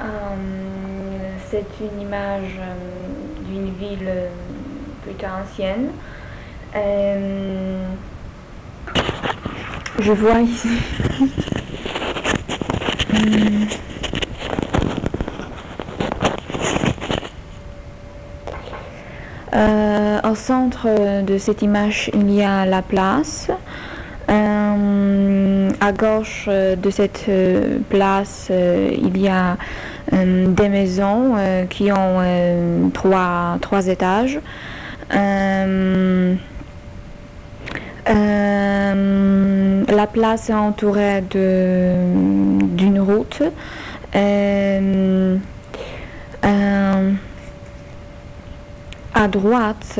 C'est une image d'une ville plutôt ancienne. Je vois ici au centre de cette image, il y a la place. À gauche de cette place, il y a des maisons qui ont trois étages. La place est entourée d'une route. À droite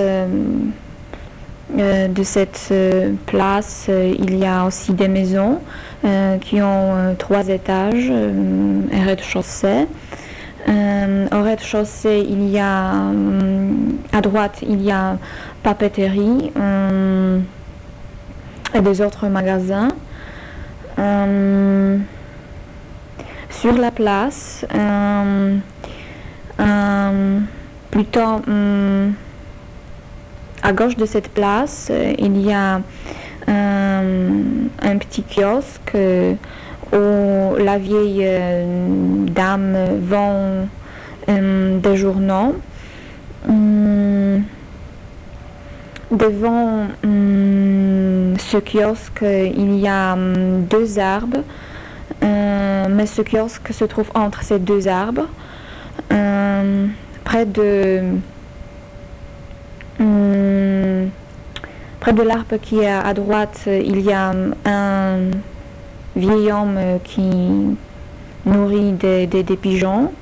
de cette place, il y a aussi des maisons qui ont 3 étages, un rez-de-chaussée. Au rez-de-chaussée, il y a à droite, il y a papeterie et des autres magasins. Sur la place, plutôt à gauche de cette place, il y a un petit kiosque où la vieille dame vend des journaux. Devant ce kiosque, il y a 2 arbres, mais ce kiosque se trouve entre ces 2 arbres. Près de l'arbre qui est à droite, il y a un vieil homme qui nourrit des pigeons.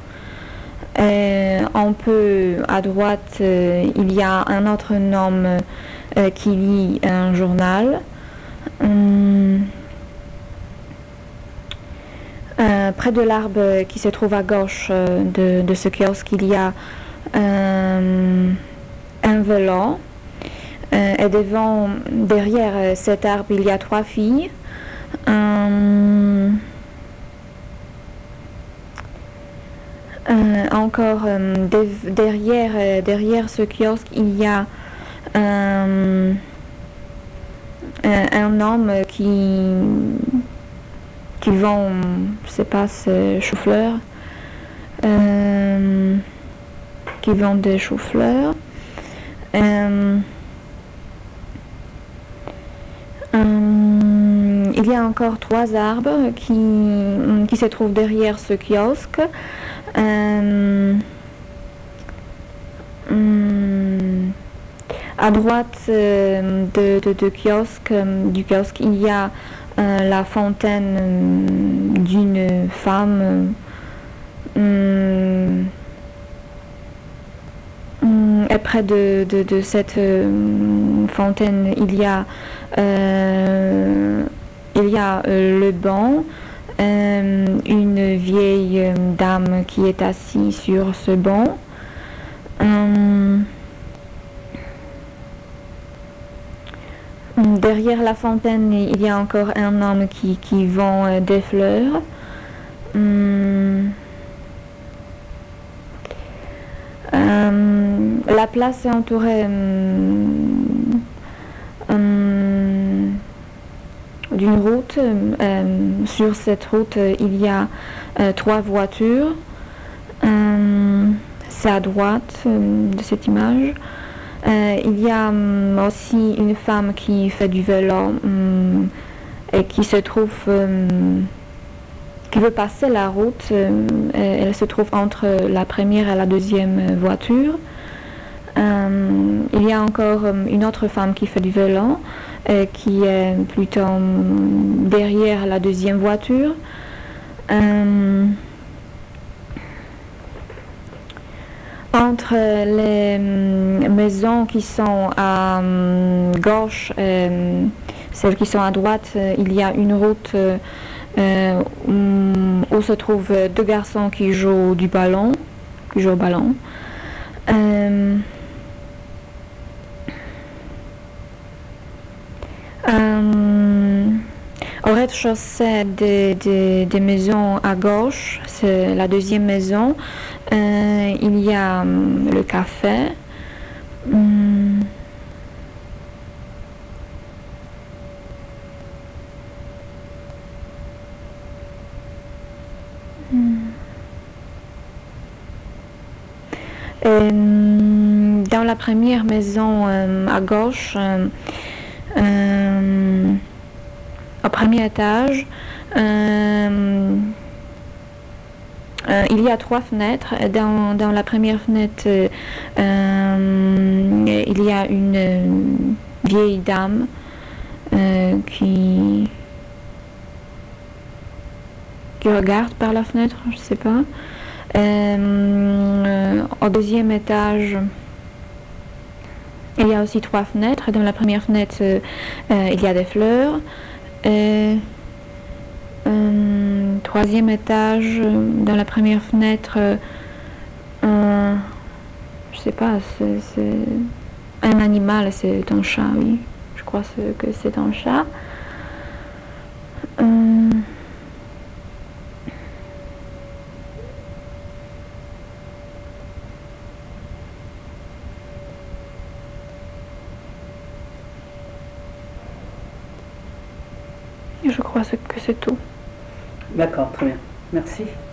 Un peu à droite, il y a un autre homme qui lit un journal. Près de l'arbre qui se trouve à gauche de ce kiosque, il y a un vélo. Et derrière cet arbre, il y a 3 filles. Encore derrière ce kiosque, il y a un homme qui vend, je sais pas, c'est chou-fleur, qui vend des chou-fleurs. Il y a encore 3 arbres qui se trouvent derrière ce kiosque. À droite du kiosque, il y a la fontaine d'une femme. Et près de cette fontaine, il y a le banc, une vieille dame qui est assise sur ce banc. Derrière la fontaine, il y a encore un homme qui vend des fleurs. La place est entourée d'une route. Sur cette route, il y a 3 voitures. C'est à droite de cette image. Il y a aussi une femme qui fait du vélo et qui se trouve, qui veut passer la route. Elle se trouve entre la première et la deuxième voiture. Il y a encore une autre femme qui fait du vélo, qui est plutôt derrière la deuxième voiture. Entre les maisons qui sont à gauche et celles qui sont à droite, il y a une route où se trouvent 2 garçons qui jouent au ballon. Au rez-de-chaussée des maisons à gauche, c'est la deuxième maison. Il y a le café. Hum, Dans la première maison à gauche, au premier étage, il y a 3 fenêtres. Dans la première fenêtre, il y a une vieille dame qui regarde par la fenêtre, je ne sais pas. Au deuxième étage, il y a aussi 3 fenêtres. Dans la première fenêtre, il y a des fleurs. Troisième étage, dans la première fenêtre, je sais pas, c'est un animal, c'est un chat, oui. Je crois que c'est un chat. Je crois que c'est tout. D'accord, très bien. Merci.